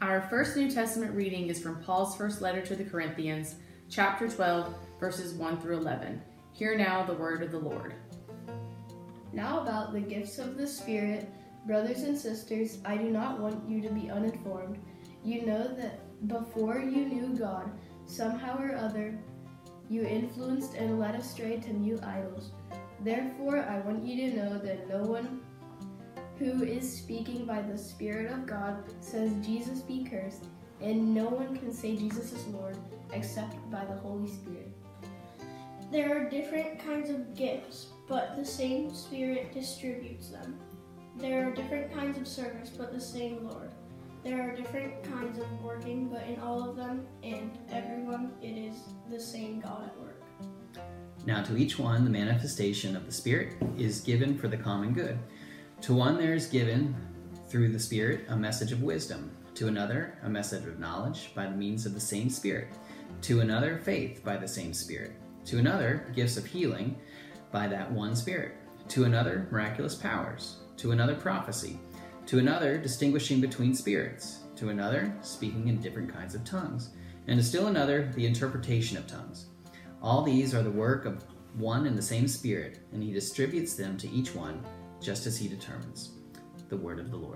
Our first New Testament reading is from Paul's first letter to the Corinthians, chapter 12, verses 1 through 11. Hear now the word of the Lord. Now about the gifts of the Spirit, brothers and sisters, I do not want you to be uninformed. You know that before you knew God, somehow or other, you influenced and led astray to mute idols. Therefore, I want you to know that no one who is speaking by the Spirit of God says Jesus be cursed, and no one can say Jesus is Lord except by the Holy Spirit. There are different kinds of gifts, but the same Spirit distributes them. There are different kinds of service, but the same Lord. There are different kinds of working, but in all of them and everyone it is the same God at work. Now to each one the manifestation of the Spirit is given for the common good. To one there is given through the Spirit a message of wisdom, to another a message of knowledge by the means of the same Spirit, to another faith by the same Spirit, to another gifts of healing by that one Spirit, to another miraculous powers, to another prophecy, to another distinguishing between spirits, to another speaking in different kinds of tongues, and to still another the interpretation of tongues. All these are the work of one and the same Spirit, and he distributes them to each one just as he determines. The word of the Lord.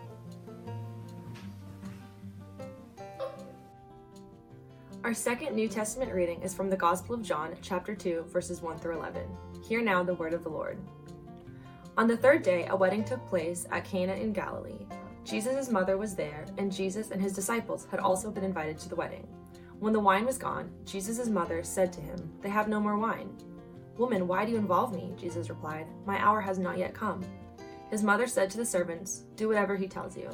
Our second New Testament reading is from the Gospel of John, chapter 2, verses 1 through 11. Hear now the word of the Lord. On the third day, a wedding took place at Cana in Galilee. Jesus' mother was there, and Jesus and his disciples had also been invited to the wedding. When the wine was gone, Jesus' mother said to him, "They have no more wine." "Woman, why do you involve me?" Jesus replied. "My hour has not yet come." His mother said to the servants, "Do whatever he tells you."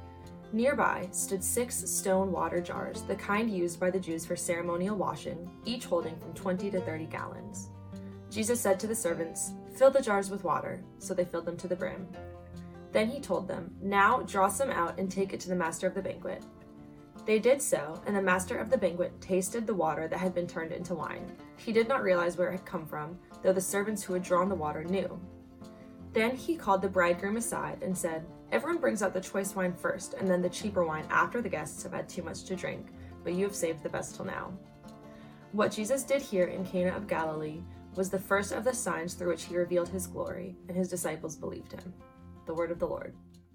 Nearby stood 6 stone water jars, the kind used by the Jews for ceremonial washing, each holding from 20 to 30 gallons. Jesus said to the servants, "Fill the jars with water," so they filled them to the brim. Then he told them, "Now draw some out and take it to the master of the banquet." They did so, and the master of the banquet tasted the water that had been turned into wine. He did not realize where it had come from, though the servants who had drawn the water knew. Then he called the bridegroom aside and said, "Everyone brings out the choice wine first, and then the cheaper wine after the guests have had too much to drink, but you have saved the best till now." What Jesus did here in Cana of Galilee was the first of the signs through which he revealed his glory, and his disciples believed him. The word of the Lord.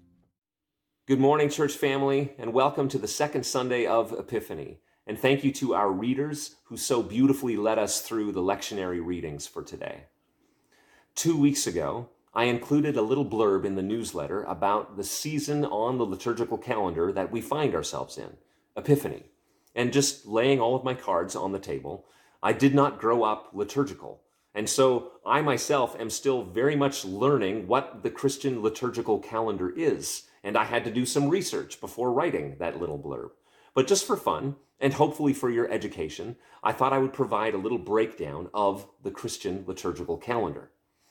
Good morning, church family, and welcome to the second Sunday of Epiphany. And thank you to our readers who so beautifully led us through the lectionary readings for today. 2 weeks ago, I included a little blurb in the newsletter about the season on the liturgical calendar that we find ourselves in, Epiphany. And just laying all of my cards on the table, I did not grow up liturgical. And so I myself am still very much learning what the Christian liturgical calendar is. And I had to do some research before writing that little blurb. But just for fun, and hopefully for your education, I thought I would provide a little breakdown of the Christian liturgical calendar.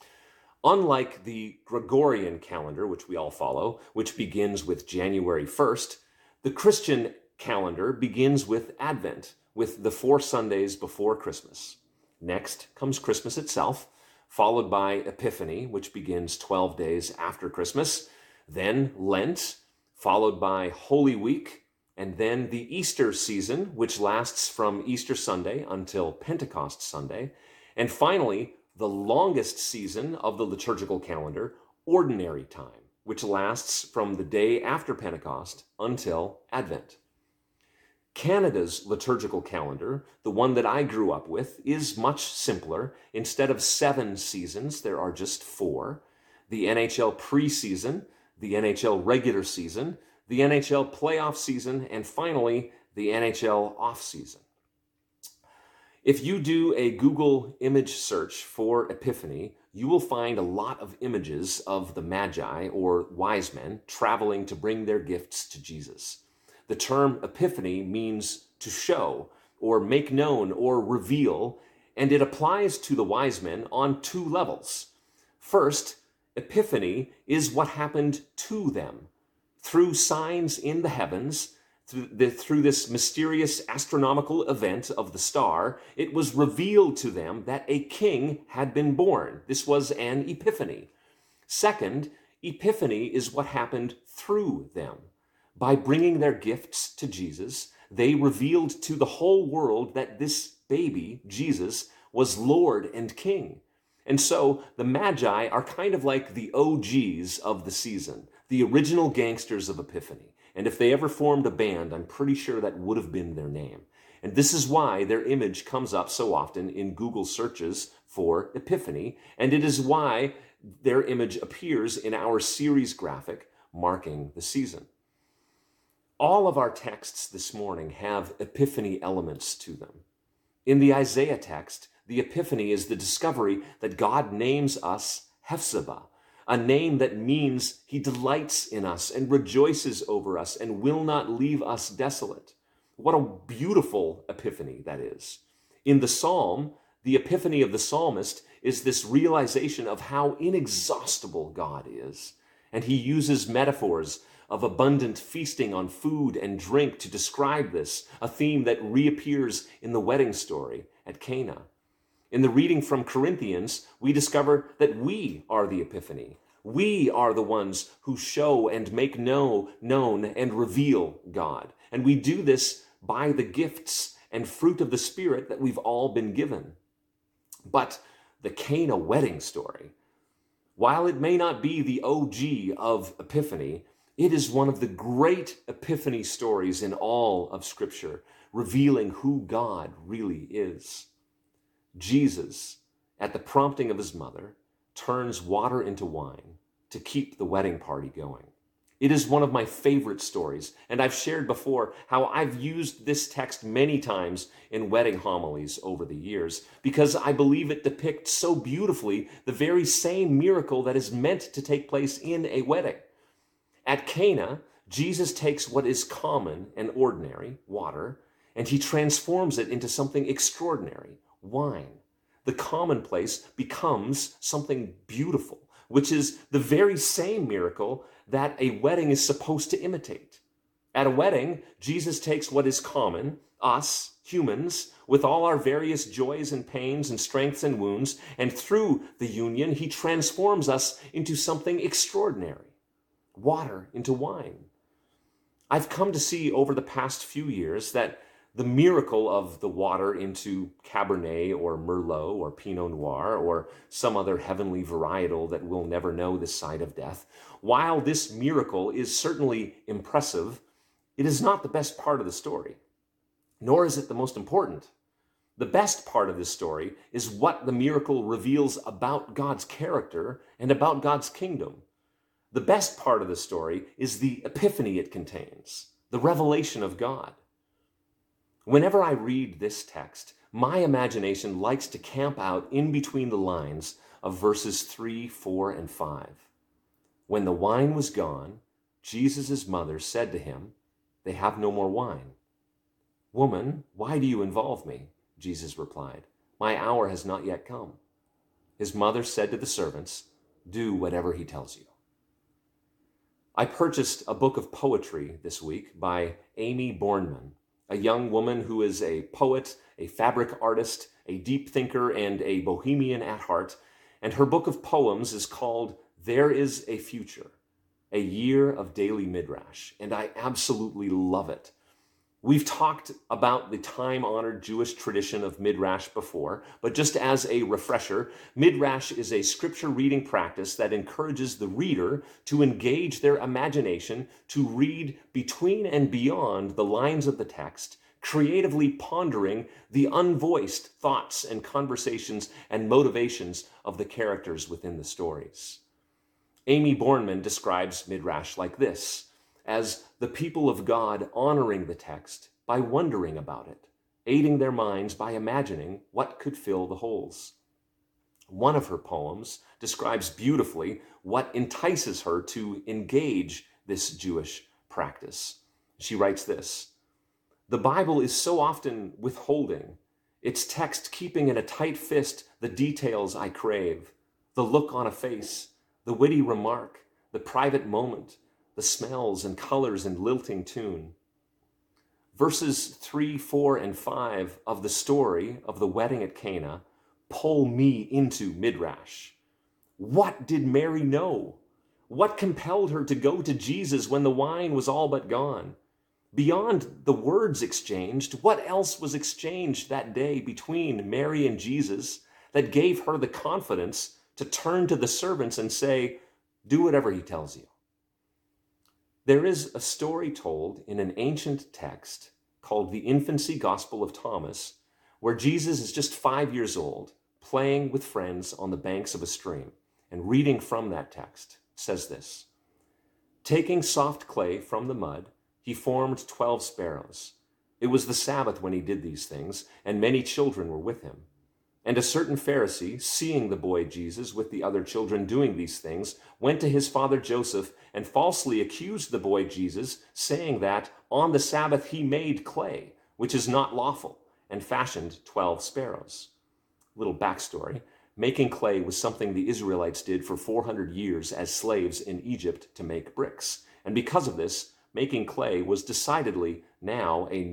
Unlike the Gregorian calendar, which we all follow, which begins with January 1st, the Christian calendar begins with Advent, with the 4 Sundays before Christmas. Next comes Christmas itself, followed by Epiphany, which begins 12 days after Christmas, then Lent, followed by Holy Week, and then the Easter season, which lasts from Easter Sunday until Pentecost Sunday, and finally, the longest season of the liturgical calendar, Ordinary Time, which lasts from the day after Pentecost until Advent. Canada's liturgical calendar, the one that I grew up with, is much simpler. Instead of 7 seasons, there are just 4. The NHL preseason, the NHL regular season, the NHL playoff season, and finally, the NHL off-season. If you do a Google image search for Epiphany, you will find a lot of images of the Magi, or wise men, traveling to bring their gifts to Jesus. The term Epiphany means to show, or make known, or reveal, and it applies to the wise men on 2 levels. First, Epiphany is what happened to them. Through signs in the heavens, through this mysterious astronomical event of the star, it was revealed to them that a king had been born. This was an epiphany. Second, epiphany is what happened through them. By bringing their gifts to Jesus, they revealed to the whole world that this baby, Jesus, was Lord and King. And so the Magi are kind of like the OGs of the season, the original gangsters of Epiphany. And if they ever formed a band, I'm pretty sure that would have been their name. And this is why their image comes up so often in Google searches for Epiphany, and it is why their image appears in our series graphic marking the season. All of our texts this morning have Epiphany elements to them. In the Isaiah text, the Epiphany is the discovery that God names us Hephzibah, a name that means he delights in us and rejoices over us and will not leave us desolate. What a beautiful epiphany that is. In the psalm, the epiphany of the psalmist is this realization of how inexhaustible God is. And he uses metaphors of abundant feasting on food and drink to describe this, a theme that reappears in the wedding story at Cana. In the reading from Corinthians, we discover that we are the epiphany. We are the ones who show and make known and reveal God. And we do this by the gifts and fruit of the Spirit that we've all been given. But the Cana wedding story, while it may not be the OG of Epiphany, it is one of the great Epiphany stories in all of Scripture, revealing who God really is. Jesus, at the prompting of his mother, turns water into wine to keep the wedding party going. It is one of my favorite stories, and I've shared before how I've used this text many times in wedding homilies over the years because I believe it depicts so beautifully the very same miracle that is meant to take place in a wedding. At Cana, Jesus takes what is common and ordinary, water, and he transforms it into something extraordinary, wine. The commonplace becomes something beautiful, which is the very same miracle that a wedding is supposed to imitate. At a wedding, Jesus takes what is common, us, humans, with all our various joys and pains and strengths and wounds, and through the union, he transforms us into something extraordinary, water into wine. I've come to see over the past few years that the miracle of the water into Cabernet or Merlot or Pinot Noir or some other heavenly varietal that we'll never know this side of death, while this miracle is certainly impressive, it is not the best part of the story, nor is it the most important. The best part of this story is what the miracle reveals about God's character and about God's kingdom. The best part of the story is the epiphany it contains, the revelation of God. Whenever I read this text, my imagination likes to camp out in between the lines of verses 3, 4, and 5. When the wine was gone, Jesus' mother said to him, "They have no more wine." "Woman, why do you involve me?" Jesus replied. "My hour has not yet come." His mother said to the servants, "Do whatever he tells you." I purchased a book of poetry this week by Amy Bornman, a young woman who is a poet, a fabric artist, a deep thinker, and a bohemian at heart. And her book of poems is called There Is a Future, a Year of Daily Midrash, and I absolutely love it. We've talked about the time-honored Jewish tradition of Midrash before, but just as a refresher, Midrash is a scripture reading practice that encourages the reader to engage their imagination to read between and beyond the lines of the text, creatively pondering the unvoiced thoughts and conversations and motivations of the characters within the stories. Amy Bornman describes Midrash like this: as the people of God honoring the text by wondering about it, aiding their minds by imagining what could fill the holes. One of her poems describes beautifully what entices her to engage this Jewish practice. She writes this: "The Bible is so often withholding, its text keeping in a tight fist the details I crave, the look on a face, the witty remark, the private moment, the smells and colors and lilting tune." Verses 3, 4, and 5 of the story of the wedding at Cana pull me into Midrash. What did Mary know? What compelled her to go to Jesus when the wine was all but gone? Beyond the words exchanged, what else was exchanged that day between Mary and Jesus that gave her the confidence to turn to the servants and say, "Do whatever he tells you"? There is a story told in an ancient text called the Infancy Gospel of Thomas, where Jesus is just 5 years old, playing with friends on the banks of a stream. And reading from that text says this: "Taking soft clay from the mud, he formed 12 sparrows. It was the Sabbath when he did these things, and many children were with him. And a certain Pharisee, seeing the boy Jesus with the other children doing these things, went to his father Joseph and falsely accused the boy Jesus, saying that on the Sabbath he made clay, which is not lawful, and fashioned 12 sparrows." Little backstory: making clay was something the Israelites did for 400 years as slaves in Egypt to make bricks. And because of this, making clay was decidedly now a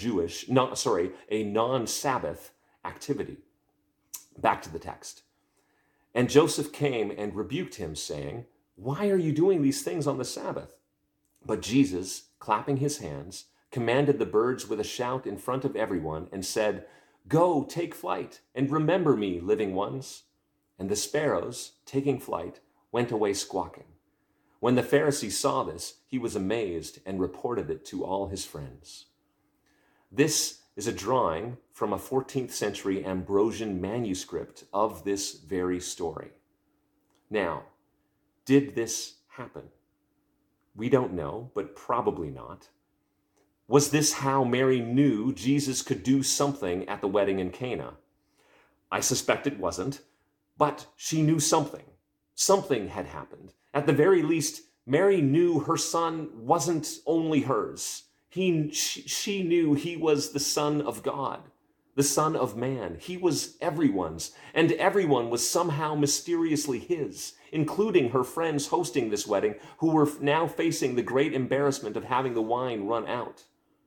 non-Sabbath activity. Back to the text. "And Joseph came and rebuked him, saying, 'Why are you doing these things on the Sabbath?' But Jesus, clapping his hands, commanded the birds with a shout in front of everyone and said, 'Go, take flight, and remember me, living ones.' And the sparrows, taking flight, went away squawking. When the Pharisee saw this, he was amazed and reported it to all his friends." This is a drawing from a 14th century Ambrosian manuscript of this very story. Now, did this happen? We don't know, but probably not. Was this how Mary knew Jesus could do something at the wedding in Cana? I suspect it wasn't, but she knew something. Something had happened. At the very least, Mary knew her son wasn't only hers. She knew he was the Son of God, the Son of Man. He was everyone's, and everyone was somehow mysteriously his, including her friends hosting this wedding, who were now facing the great embarrassment of having the wine run out.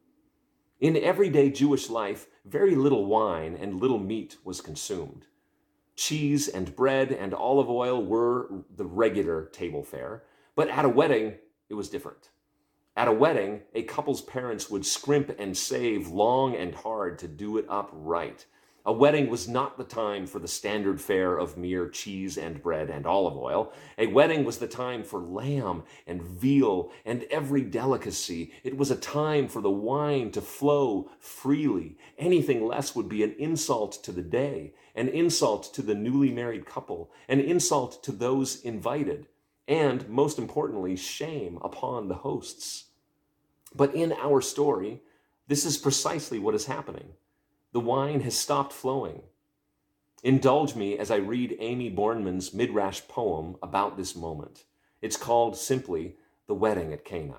In everyday Jewish life, very little wine and little meat was consumed. Cheese and bread and olive oil were the regular table fare, but at a wedding, it was different. At a wedding, a couple's parents would scrimp and save long and hard to do it up right. A wedding was not the time for the standard fare of mere cheese and bread and olive oil. A wedding was the time for lamb and veal and every delicacy. It was a time for the wine to flow freely. Anything less would be an insult to the day, an insult to the newly married couple, an insult to those invited, and, most importantly, shame upon the hosts. But in our story, this is precisely what is happening. The wine has stopped flowing. Indulge me as I read Amy Bornman's Midrash poem about this moment. It's called simply The Wedding at Cana.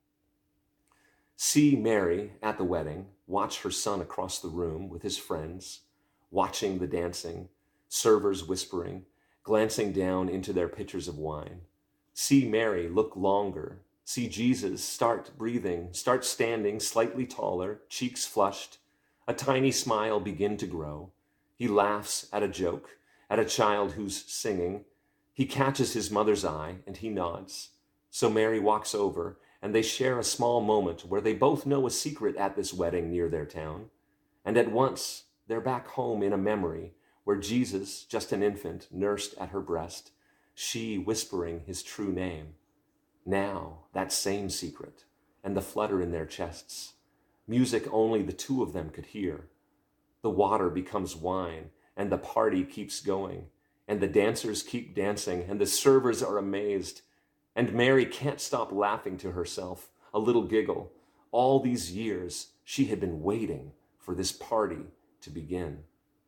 See Mary at the wedding, watch her son across the room with his friends, watching the dancing, servers whispering, glancing down into their pitchers of wine. See Mary look longer. See Jesus start breathing, start standing slightly taller, cheeks flushed, a tiny smile begin to grow. He laughs at a joke, at a child who's singing. He catches his mother's eye and he nods. So Mary walks over and they share a small moment where they both know a secret at this wedding near their town. And at once they're back home in a memory where Jesus, just an infant, nursed at her breast, she whispering his true name. Now that same secret and the flutter in their chests. Music only the two of them could hear. The water becomes wine, and the party keeps going, and the dancers keep dancing, and the servers are amazed. And Mary can't stop laughing to herself, a little giggle. All these years, she had been waiting for this party to begin.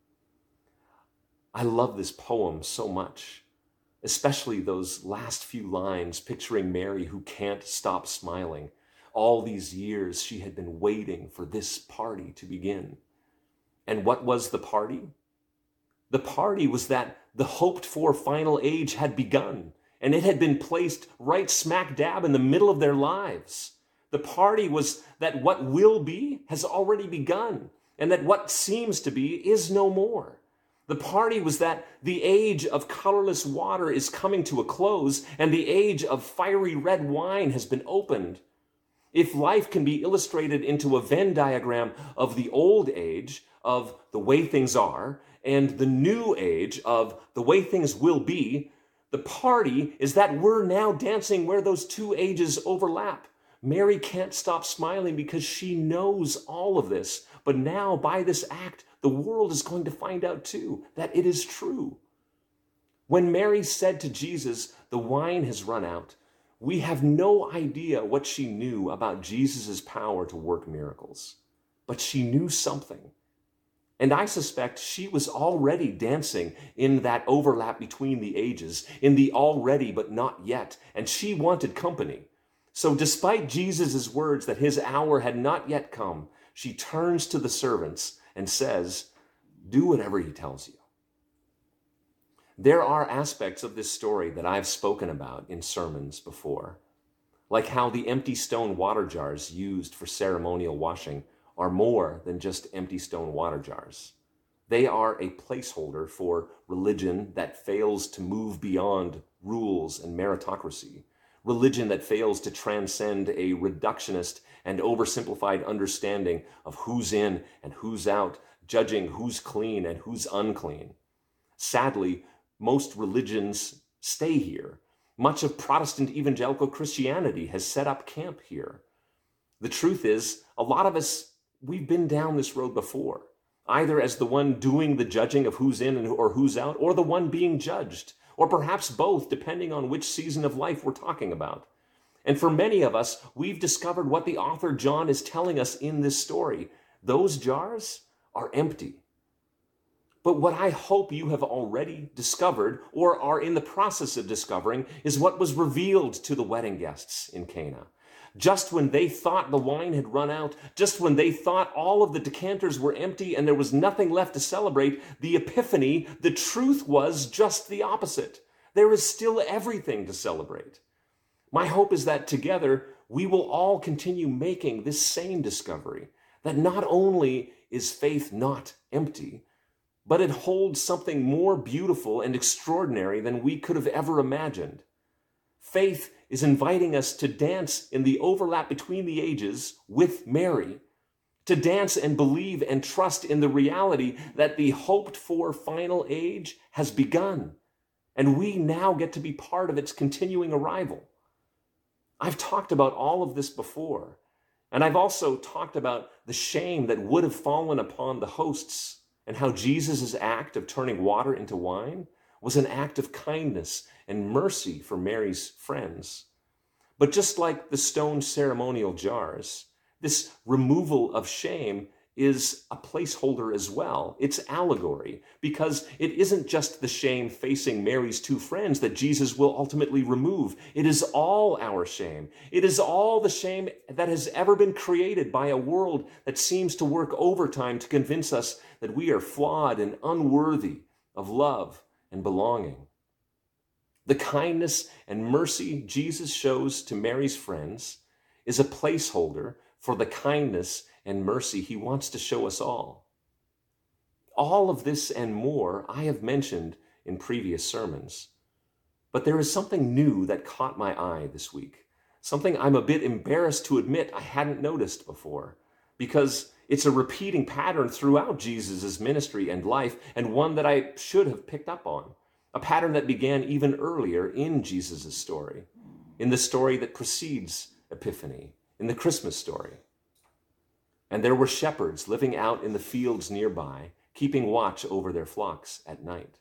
I love this poem so much, especially those last few lines picturing Mary who can't stop smiling. All these years she had been waiting for this party to begin. And what was the party? The party was that the hoped-for final age had begun, and it had been placed right smack dab in the middle of their lives. The party was that what will be has already begun, and that what seems to be is no more. The party was that the age of colorless water is coming to a close, and the age of fiery red wine has been opened. If life can be illustrated into a Venn diagram of the old age, of the way things are, and the new age of the way things will be, the party is that we're now dancing where those two ages overlap. Mary can't stop smiling because she knows all of this. But now, by this act, the world is going to find out too that it is true. When Mary said to Jesus, "The wine has run out," we have no idea what she knew about Jesus' power to work miracles. But she knew something. And I suspect she was already dancing in that overlap between the ages, in the already but not yet, and she wanted company. So despite Jesus' words that his hour had not yet come, she turns to the servants and says, "Do whatever he tells you." There are aspects of this story that I've spoken about in sermons before, like how the empty stone water jars used for ceremonial washing are more than just empty stone water jars. They are a placeholder for religion that fails to move beyond rules and meritocracy, religion that fails to transcend a reductionist and oversimplified understanding of who's in and who's out, judging who's clean and who's unclean. Sadly, most religions stay here. Much of Protestant evangelical Christianity has set up camp here. The truth is, a lot of us, we've been down this road before, either as the one doing the judging of who's in or who's out, or the one being judged, or perhaps both, depending on which season of life we're talking about. And for many of us, we've discovered what the author John is telling us in this story. Those jars are empty. But what I hope you have already discovered, or are in the process of discovering, is what was revealed to the wedding guests in Cana. Just when they thought the wine had run out, just when they thought all of the decanters were empty and there was nothing left to celebrate, the epiphany, the truth was just the opposite. There is still everything to celebrate. My hope is that together we will all continue making this same discovery, that not only is faith not empty, but it holds something more beautiful and extraordinary than we could have ever imagined. Faith is inviting us to dance in the overlap between the ages with Mary, to dance and believe and trust in the reality that the hoped-for final age has begun, and we now get to be part of its continuing arrival. I've talked about all of this before, and I've also talked about the shame that would have fallen upon the hosts and how Jesus' act of turning water into wine was an act of kindness and mercy for Mary's friends. But just like the stone ceremonial jars, this removal of shame is a placeholder as well. It's allegory, because it isn't just the shame facing Mary's two friends that Jesus will ultimately remove. It is all our shame. It is all the shame that has ever been created by a world that seems to work overtime to convince us that we are flawed and unworthy of love and belonging. The kindness and mercy Jesus shows to Mary's friends is a placeholder for the kindness and mercy he wants to show us all. All of this and more I have mentioned in previous sermons, but there is something new that caught my eye this week, something I'm a bit embarrassed to admit I hadn't noticed before, because it's a repeating pattern throughout Jesus' ministry and life, and one that I should have picked up on, a pattern that began even earlier in Jesus' story, in the story that precedes Epiphany, in the Christmas story. And there were shepherds living out in the fields nearby, keeping watch over their flocks at night.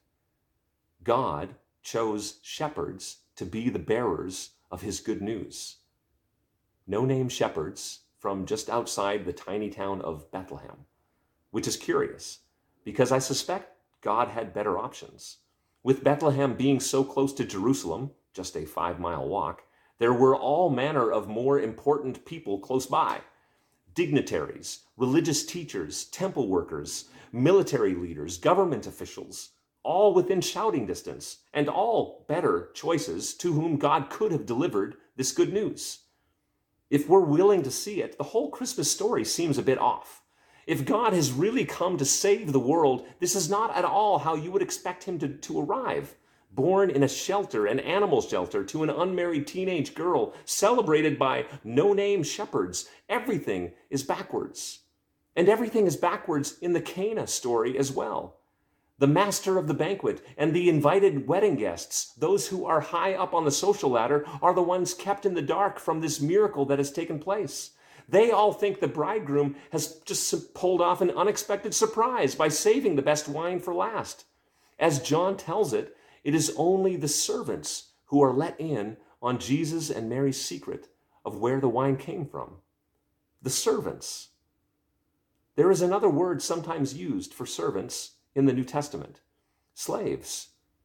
God chose shepherds to be the bearers of his good news. No-name shepherds from just outside the tiny town of Bethlehem, which is curious, because I suspect God had better options. With Bethlehem being so close to Jerusalem, just a 5-mile walk, there were all manner of more important people close by. Dignitaries, religious teachers, temple workers, military leaders, government officials, all within shouting distance, and all better choices to whom God could have delivered this good news. If we're willing to see it, the whole Christmas story seems a bit off. If God has really come to save the world, this is not at all how you would expect him to arrive. Born in a shelter, an animal shelter, to an unmarried teenage girl, celebrated by no-name shepherds, everything is backwards. And everything is backwards in the Cana story as well. The master of the banquet and the invited wedding guests, those who are high up on the social ladder, are the ones kept in the dark from this miracle that has taken place. They all think the bridegroom has just pulled off an unexpected surprise by saving the best wine for last. As John tells it, it is only the servants who are let in on Jesus and Mary's secret of where the wine came from. The servants. There is another word sometimes used for servants in the New Testament: slaves.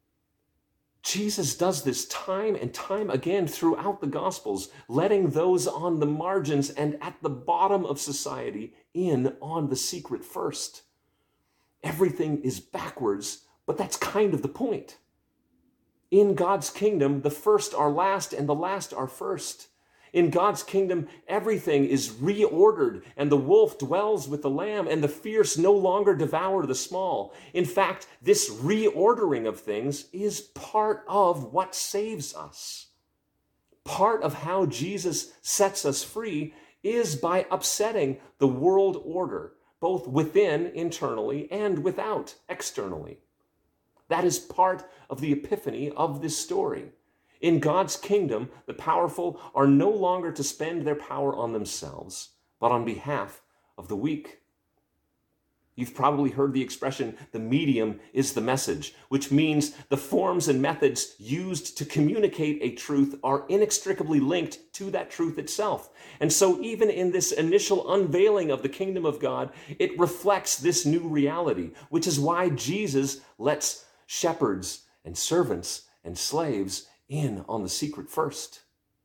Jesus does this time and time again throughout the Gospels, letting those on the margins and at the bottom of society in on the secret first. Everything is backwards, but that's kind of the point. In God's kingdom, the first are last and the last are first. In God's kingdom, everything is reordered, and the wolf dwells with the lamb, and the fierce no longer devour the small. In fact, this reordering of things is part of what saves us. Part of how Jesus sets us free is by upsetting the world order, both within, internally, and without, externally. That is part of the epiphany of this story. In God's kingdom, the powerful are no longer to spend their power on themselves, but on behalf of the weak. You've probably heard the expression, the medium is the message, which means the forms and methods used to communicate a truth are inextricably linked to that truth itself. And so even in this initial unveiling of the kingdom of God, it reflects this new reality, which is why Jesus lets shepherds and servants and slaves in on the secret first.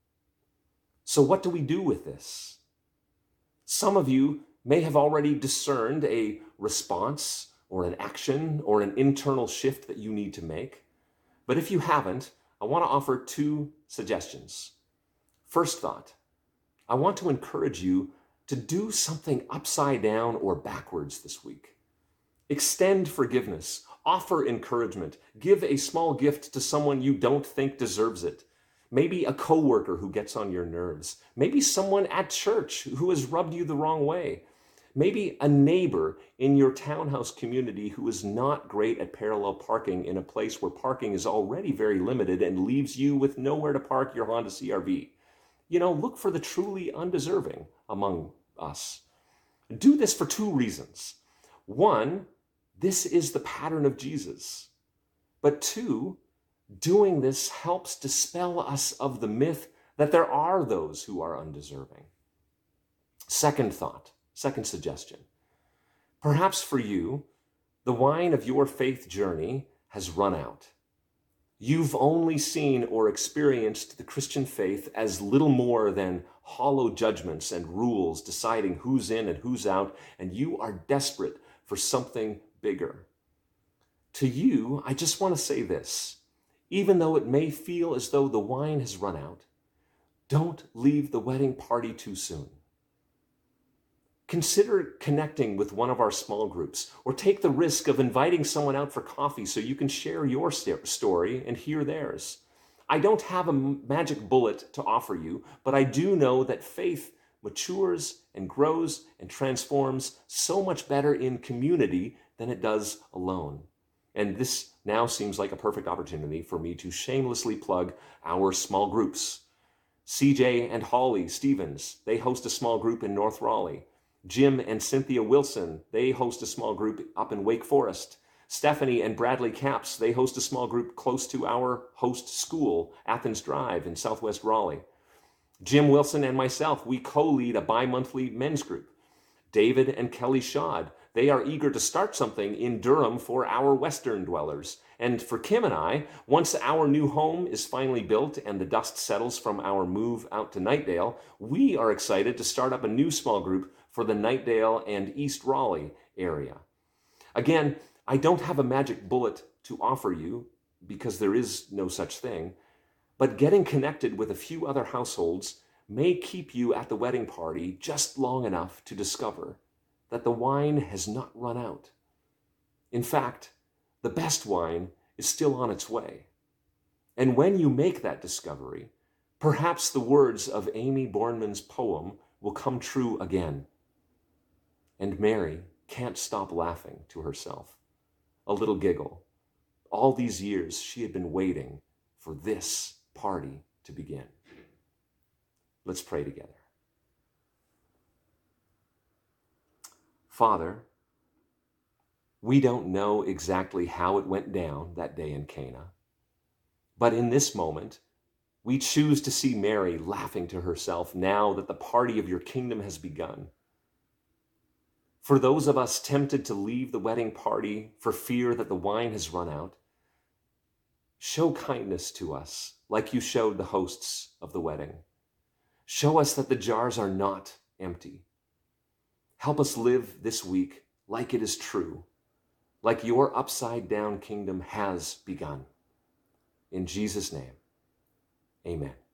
So what do we do with this? Some of you may have already discerned a response or an action or an internal shift that you need to make. But if you haven't, I want to offer two suggestions. First thought, I want to encourage you to do something upside down or backwards this week. Extend forgiveness, offer encouragement, give a small gift to someone you don't think deserves it. Maybe a coworker who gets on your nerves. Maybe someone at church who has rubbed you the wrong way. Maybe a neighbor in your townhouse community who is not great at parallel parking in a place where parking is already very limited and leaves you with nowhere to park your Honda CR-V. Look for the truly undeserving among us. Do this for two reasons. One, this is the pattern of Jesus. But two, doing this helps dispel us of the myth that there are those who are undeserving. Second thought, second suggestion. Perhaps for you, the wine of your faith journey has run out. You've only seen or experienced the Christian faith as little more than hollow judgments and rules deciding who's in and who's out, and you are desperate for something bigger. To you, I just want to say this. Even though it may feel as though the wine has run out, don't leave the wedding party too soon. Consider connecting with one of our small groups, or take the risk of inviting someone out for coffee so you can share your story and hear theirs. I don't have a magic bullet to offer you, but I do know that faith matures and grows and transforms so much better in community than it does alone. And this now seems like a perfect opportunity for me to shamelessly plug our small groups. CJ and Holly Stevens, they host a small group in North Raleigh. Jim and Cynthia Wilson, they host a small group up in Wake Forest. Stephanie and Bradley Capps, they host a small group close to our host school, Athens Drive in Southwest Raleigh. Jim Wilson and myself, we co-lead a bi-monthly men's group. David and Kelly Shod, they are eager to start something in Durham for our Western dwellers. And for Kim and I, once our new home is finally built and the dust settles from our move out to Knightdale, we are excited to start up a new small group for the Knightdale and East Raleigh area. Again, I don't have a magic bullet to offer you because there is no such thing, but getting connected with a few other households may keep you at the wedding party just long enough to discover that the wine has not run out. In fact, the best wine is still on its way. And when you make that discovery, perhaps the words of Amy Bornman's poem will come true again. And Mary can't stop laughing to herself, a little giggle. All these years she had been waiting for this party to begin. Let's pray together. Father, we don't know exactly how it went down that day in Cana, but in this moment, we choose to see Mary laughing to herself now that the party of your kingdom has begun. For those of us tempted to leave the wedding party for fear that the wine has run out, show kindness to us like you showed the hosts of the wedding. Show us that the jars are not empty. Help us live this week like it is true, like your upside-down kingdom has begun. In Jesus' name, amen.